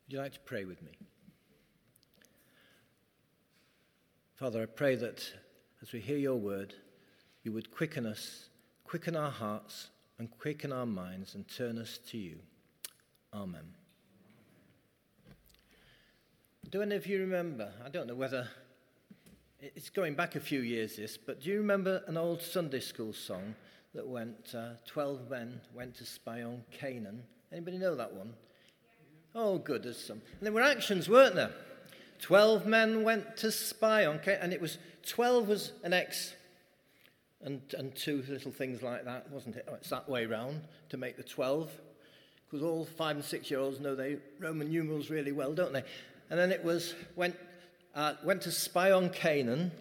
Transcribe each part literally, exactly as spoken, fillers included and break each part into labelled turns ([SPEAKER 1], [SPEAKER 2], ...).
[SPEAKER 1] Would you like to pray with me? Father, I pray that as we hear your word, you would quicken us, quicken our hearts, and quicken our minds, and turn us to you. Amen. Do any of you remember, I don't know whether, it's going back a few years this, but do you remember an old Sunday school song that went, uh, twelve men went to spy on Canaan? Anybody know that one? Oh, good, there's some. And there were actions, weren't there? Twelve men went to spy on Canaan, and it was, twelve was an X, and, and two little things like that, wasn't it? Oh, it's that way round to make the twelve, because all five and six-year-olds know they Roman numerals really well, don't they? And then it was, went, uh, went to spy on Canaan.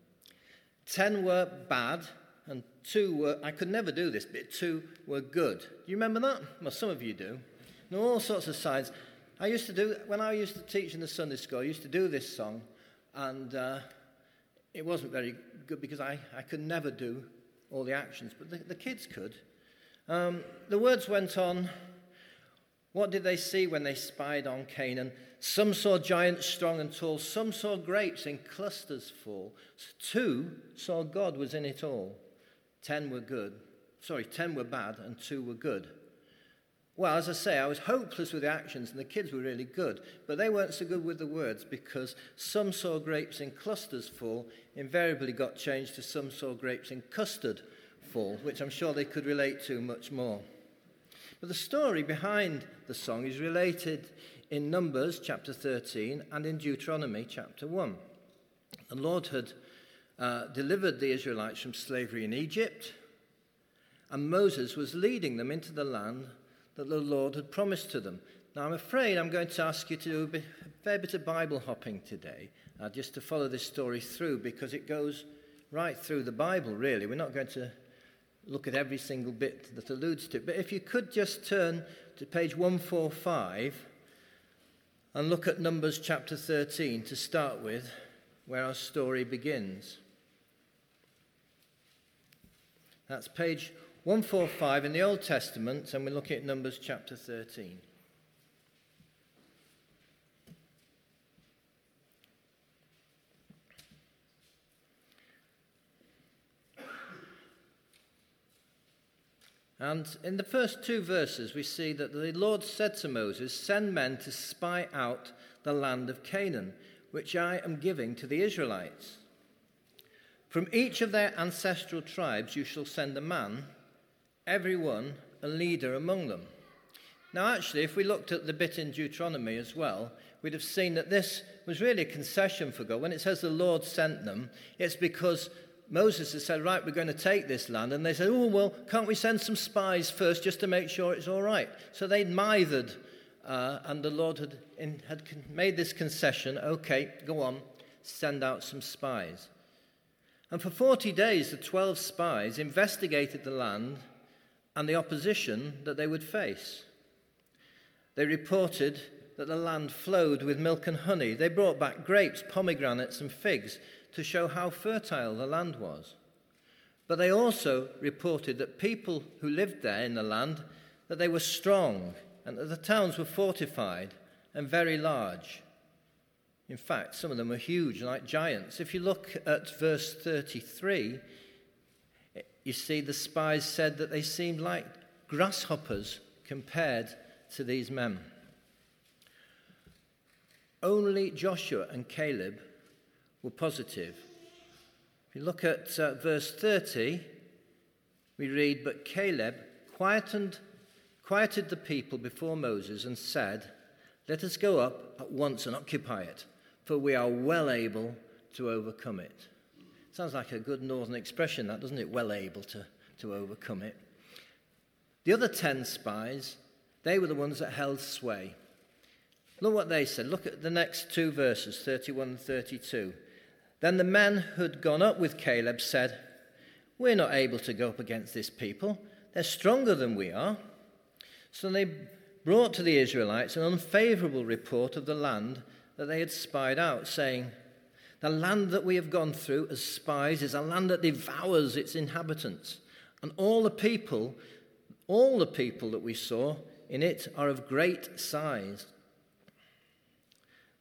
[SPEAKER 1] Ten were bad, and two were, I could never do this, but two were good. Do you remember that? Well, some of you do. There were all sorts of signs. I used to do, when I used to teach in the Sunday school, I used to do this song, and uh, it wasn't very good because I, I could never do all the actions, but the, the kids could. Um, the words went on, what did they see when they spied on Canaan? Some saw giants strong and tall, some saw grapes in clusters fall, two saw God was in it all. Ten were good, sorry, ten were bad and two were good. Well, as I say, I was hopeless with the actions, and the kids were really good. But they weren't so good with the words, because some saw grapes in clusters fall invariably got changed to some saw grapes in custard fall, which I'm sure they could relate to much more. But the story behind the song is related in Numbers chapter thirteen and in Deuteronomy chapter one. The Lord had uh, delivered the Israelites from slavery in Egypt, and Moses was leading them into the land that the Lord had promised to them. Now, I'm afraid I'm going to ask you to do a, bit, a fair bit of Bible hopping today, uh, just to follow this story through, because it goes right through the Bible, really. We're not going to look at every single bit that alludes to it. But if you could just turn to page one forty-five and look at Numbers chapter thirteen to start with, where our story begins. That's page one forty-five in the Old Testament, and we're looking at Numbers chapter thirteen. And in the first two verses, we see that the Lord said to Moses, "Send men to spy out the land of Canaan, which I am giving to the Israelites. From each of their ancestral tribes you shall send a man, every one a leader among them." Now, actually, if we looked at the bit in Deuteronomy as well, we'd have seen that this was really a concession for God. When it says the Lord sent them, it's because Moses has said, right, we're going to take this land. And they said, oh, well, can't we send some spies first just to make sure it's all right? So they'd mithered, uh, and the Lord had, in, had made this concession. Okay, go on, send out some spies. And for forty days, the twelve spies investigated the land and the opposition that they would face. They reported that the land flowed with milk and honey. They brought back grapes, pomegranates, and figs to show how fertile the land was. But they also reported that people who lived there in the land, that they were strong, and that the towns were fortified and very large. In fact, some of them were huge, like giants. If you look at verse thirty-three, you see the spies said that they seemed like grasshoppers compared to these men. Only Joshua and Caleb were positive. If you look at uh, verse thirty, we read, "But Caleb quietened, quieted the people before Moses and said, 'Let us go up at once and occupy it, for we are well able to overcome it.'" Sounds like a good northern expression, that, doesn't it? Well able to, to overcome it. The other ten spies, they were the ones that held sway. Look what they said. Look at the next two verses, thirty-one and thirty-two. "Then the men who had gone up with Caleb said, 'We're not able to go up against this people. They're stronger than we are.' So they brought to the Israelites an unfavorable report of the land that they had spied out, saying, 'The land that we have gone through as spies is a land that devours its inhabitants. And all the people, all the people that we saw in it are of great size.'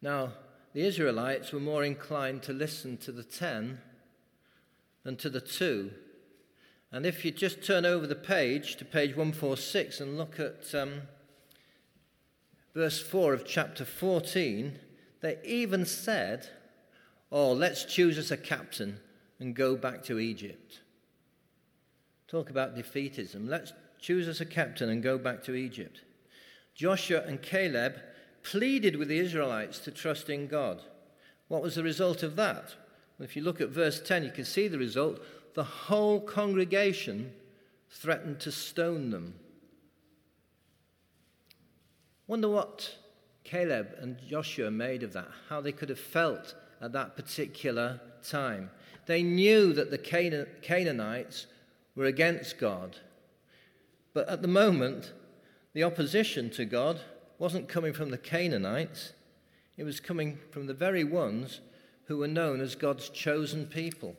[SPEAKER 1] Now, the Israelites were more inclined to listen to the ten than to the two. And if you just turn over the page to page one forty-six and look at um, verse four of chapter fourteen, they even said, oh, let's choose us a captain and go back to Egypt. Talk about defeatism. Let's choose us a captain and go back to Egypt. Joshua and Caleb pleaded with the Israelites to trust in God. What was the result of that? Well, if you look at verse ten, you can see the result. The whole congregation threatened to stone them. Wonder what Caleb and Joshua made of that, how they could have felt at that particular time. They knew that the Canaan- Canaanites were against God. But at the moment, the opposition to God wasn't coming from the Canaanites. It was coming from the very ones who were known as God's chosen people.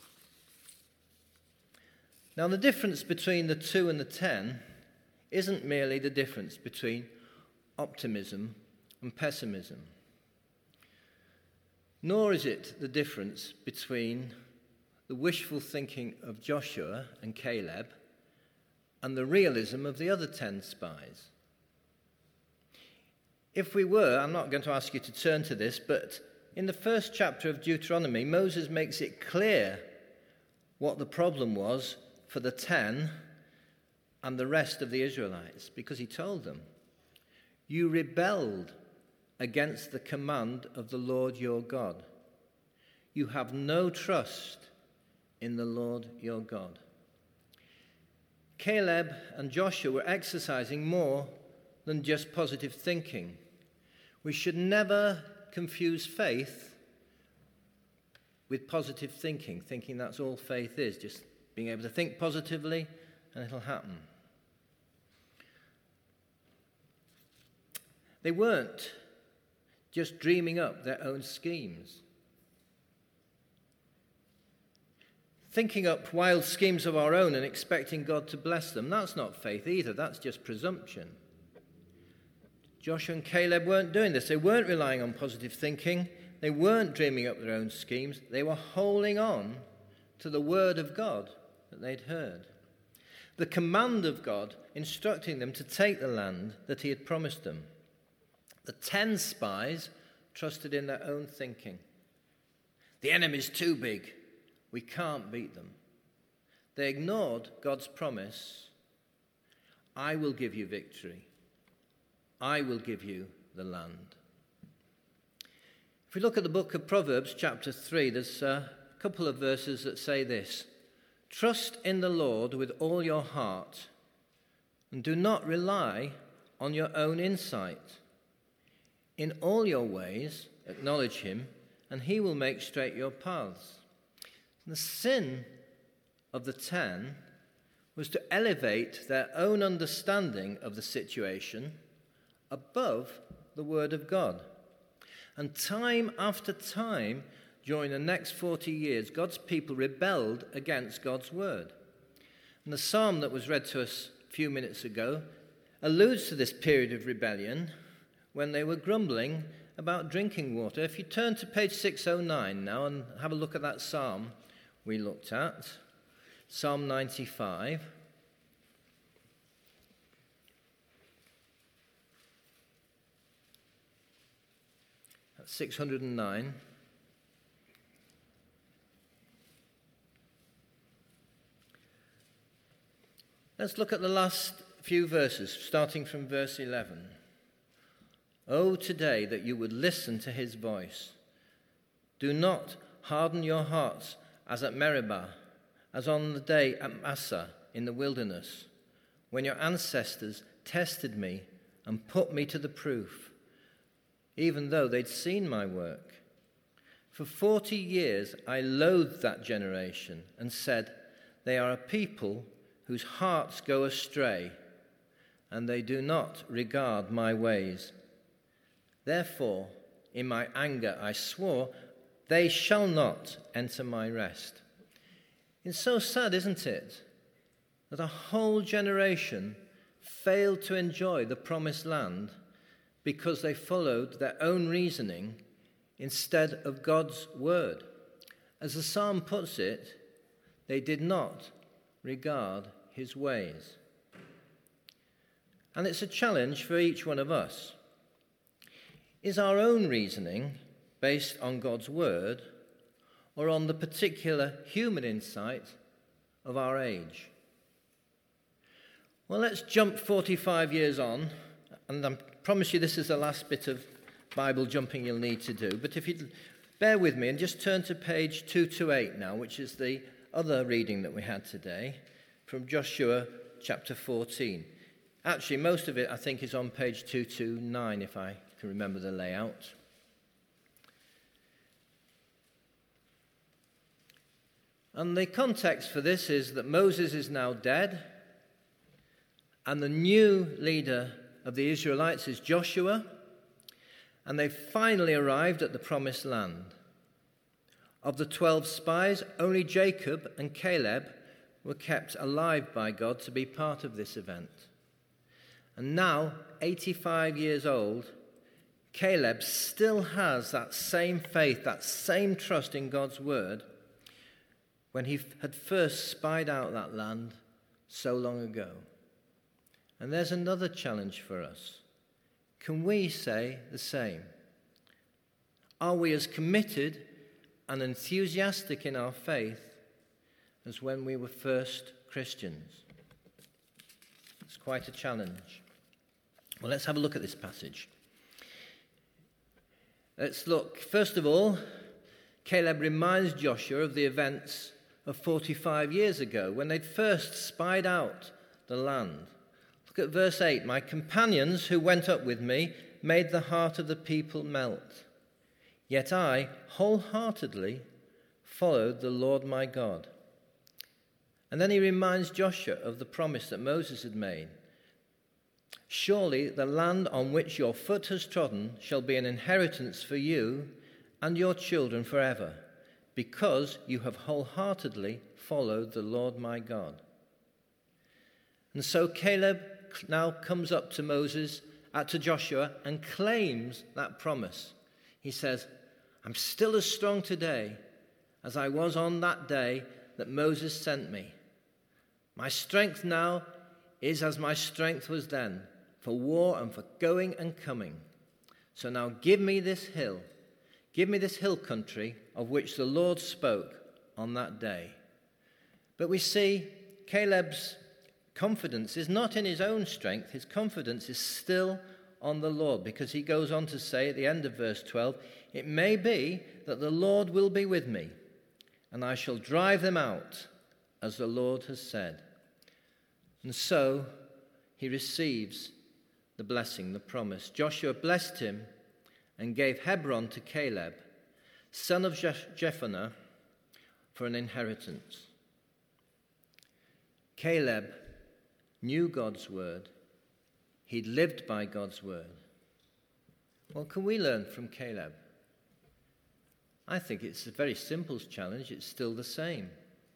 [SPEAKER 1] Now, the difference between the two and the ten isn't merely the difference between optimism and pessimism. Nor is it the difference between the wishful thinking of Joshua and Caleb and the realism of the other ten spies. If we were, I'm not going to ask you to turn to this, but in the first chapter of Deuteronomy, Moses makes it clear what the problem was for the ten and the rest of the Israelites, because he told them, you rebelled against the command of the Lord your God. You have no trust in the Lord your God. Caleb and Joshua were exercising more than just positive thinking. We should never confuse faith with positive thinking, thinking that's all faith is, just being able to think positively and it'll happen. They weren't just dreaming up their own schemes. Thinking up wild schemes of our own and expecting God to bless them, that's not faith either, that's just presumption. Joshua and Caleb weren't doing this. They weren't relying on positive thinking. They weren't dreaming up their own schemes. They were holding on to the word of God that they'd heard. The command of God instructing them to take the land that he had promised them. The ten spies trusted in their own thinking. The enemy's too big. We can't beat them. They ignored God's promise. I will give you victory. I will give you the land. If we look at the book of Proverbs, chapter three, there's a couple of verses that say this. Trust in the Lord with all your heart, and do not rely on your own insight. In all your ways, acknowledge him, and he will make straight your paths. The sin of the ten was to elevate their own understanding of the situation above the word of God. And time after time, during the next forty years, God's people rebelled against God's word. And the psalm that was read to us a few minutes ago alludes to this period of rebellion when they were grumbling about drinking water. If you turn to page six oh nine now and have a look at that psalm we looked at, Psalm ninety-five. That's six hundred nine. Let's look at the last few verses, starting from verse eleven. Oh, today that you would listen to his voice. Do not harden your hearts as at Meribah, as on the day at Massah in the wilderness, when your ancestors tested me and put me to the proof, even though they'd seen my work. For forty years I loathed that generation and said, they are a people whose hearts go astray, and they do not regard my ways. Therefore, in my anger I swore, they shall not enter my rest. It's so sad, isn't it, that a whole generation failed to enjoy the promised land because they followed their own reasoning instead of God's word. As the psalm puts it, they did not regard his ways. And it's a challenge for each one of us. Is our own reasoning based on God's word or on the particular human insight of our age? Well, let's jump forty-five years on, and I promise you this is the last bit of Bible jumping you'll need to do. But if you'd bear with me and just turn to page two twenty-eight now, which is the other reading that we had today from Joshua chapter fourteen. Actually, most of it, I think, is on page two twenty-nine, if I can remember the layout. And the context for this is that Moses is now dead, and the new leader of the Israelites is Joshua, and they've finally arrived at the promised land. Of the twelve spies, only Jacob and Caleb were kept alive by God to be part of this event. And now, eighty-five years old, Caleb still has that same faith, that same trust in God's word when he had first spied out that land so long ago. And there's another challenge for us. Can we say the same? Are we as committed and enthusiastic in our faith as when we were first Christians? It's quite a challenge. Well, let's have a look at this passage. Let's look. First of all, Caleb reminds Joshua of the events of forty-five years ago when they'd first spied out the land. Look at verse eight. My companions who went up with me made the heart of the people melt. Yet I wholeheartedly followed the Lord my God. And then he reminds Joshua of the promise that Moses had made. Surely the land on which your foot has trodden shall be an inheritance for you and your children forever, because you have wholeheartedly followed the Lord my God. And so Caleb now comes up to Moses, uh, to Joshua, and claims that promise. He says, I'm still as strong today as I was on that day that Moses sent me. My strength now is as my strength was then, for war and for going and coming. So now give me this hill, give me this hill country of which the Lord spoke on that day. But we see Caleb's confidence is not in his own strength. His confidence is still on the Lord, because he goes on to say at the end of verse twelve, it may be that the Lord will be with me, and I shall drive them out, as the Lord has said. And so he receives the blessing, the promise. Joshua blessed him and gave Hebron to Caleb, son of Jephunneh, for an inheritance. Caleb knew God's word. He'd lived by God's word. What can we learn from Caleb? I think it's a very simple challenge. It's still the same.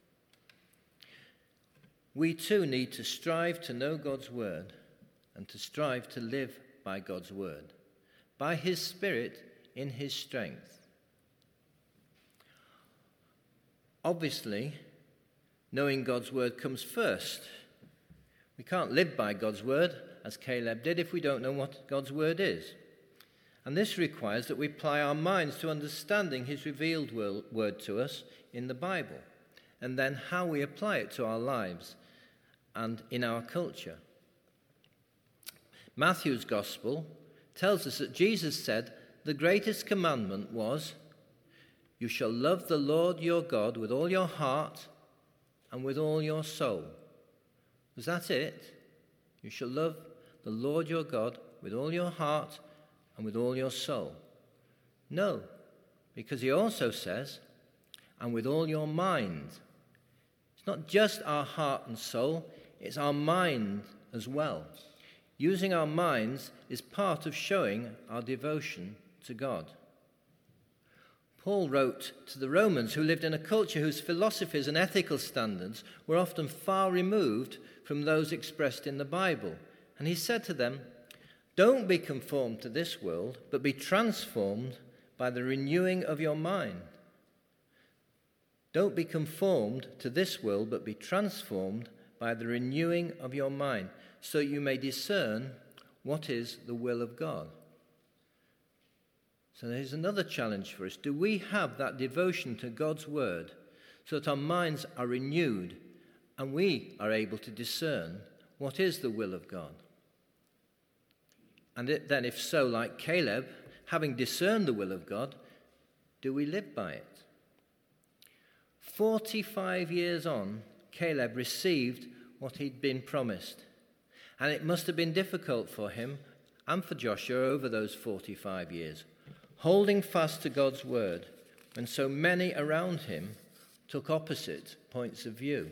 [SPEAKER 1] We too need to strive to know God's word and to strive to live by God's word, by his Spirit in his strength. Obviously, knowing God's word comes first. We can't live by God's word, as Caleb did, if we don't know what God's word is. And this requires that we apply our minds to understanding his revealed word to us in the Bible, and then how we apply it to our lives and in our culture. Matthew's Gospel tells us that Jesus said the greatest commandment was, you shall love the Lord your God with all your heart and with all your soul. Was that it? You shall love the Lord your God with all your heart and with all your soul. No, because he also says, and with all your mind. It's not just our heart and soul, it's our mind as well. Using our minds is part of showing our devotion to God. Paul wrote to the Romans, who lived in a culture whose philosophies and ethical standards were often far removed from those expressed in the Bible. And he said to them, Don't be conformed to this world, but be transformed by the renewing of your mind. Don't be conformed to this world, but be transformed by the renewing of your mind, so you may discern what is the will of God. So there's another challenge for us. Do we have that devotion to God's word so that our minds are renewed and we are able to discern what is the will of God? And it, then if so, like Caleb, having discerned the will of God, do we live by it? Forty-five years on, Caleb received what he'd been promised. And it must have been difficult for him and for Joshua over those forty-five years, holding fast to God's word when so many around him took opposite points of view.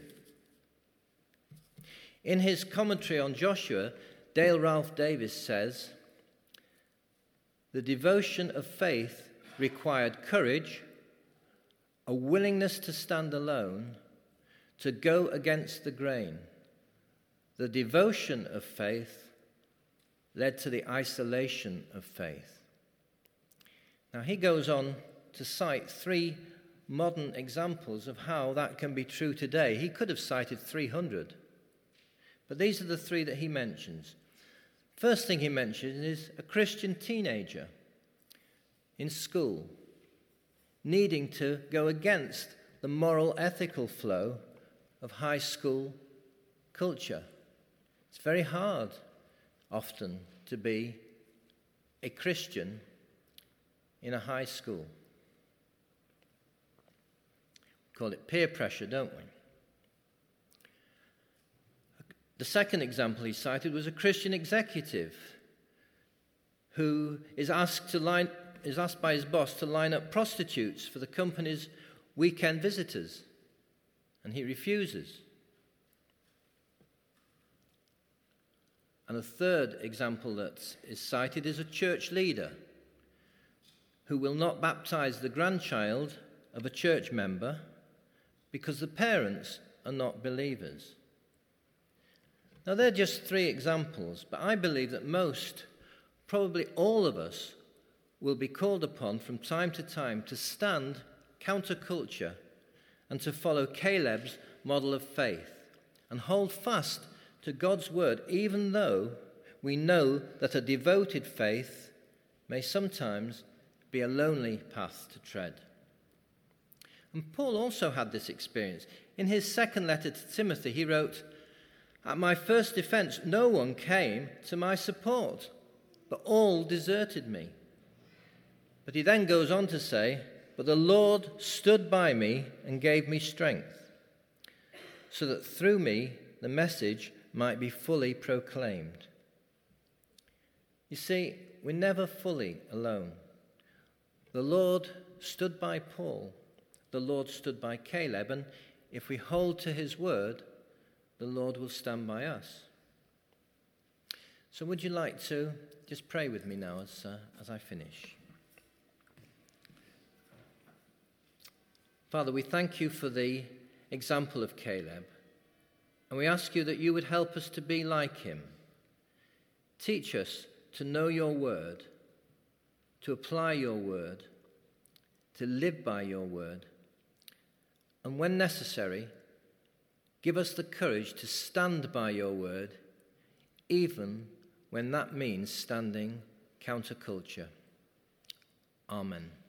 [SPEAKER 1] In his commentary on Joshua, Dale Ralph Davis says, "The devotion of faith required courage, a willingness to stand alone, to go against the grain. The devotion of faith led to the isolation of faith." Now he goes on to cite three modern examples of how that can be true today. He could have cited three hundred, but these are the three that he mentions. First thing he mentions is a Christian teenager in school needing to go against the moral, ethical flow of high school culture. It's very hard, often, to be a Christian in a high school. We call it peer pressure, don't we? The second example he cited was a Christian executive who is asked to line is asked by his boss to line up prostitutes for the company's weekend visitors, and he refuses. And a third example that is cited is a church leader who will not baptize the grandchild of a church member because the parents are not believers. Now, they're just three examples, but I believe that most, probably all of us, will be called upon from time to time to stand counterculture and to follow Caleb's model of faith and hold fast to God's word, even though we know that a devoted faith may sometimes be a lonely path to tread. And Paul also had this experience. In his second letter to Timothy, he wrote, "At my first defense, no one came to my support, but all deserted me." But he then goes on to say, "But the Lord stood by me and gave me strength, so that through me the message might be fully proclaimed." You see, we're never fully alone. The Lord stood by Paul. The Lord stood by Caleb. And if we hold to his word, the Lord will stand by us. So would you like to just pray with me now as, uh, as I finish? Father, we thank you for the example of Caleb, and we ask you that you would help us to be like him. Teach us to know your word, to apply your word, to live by your word, and when necessary, give us the courage to stand by your word, even when that means standing counterculture. Amen.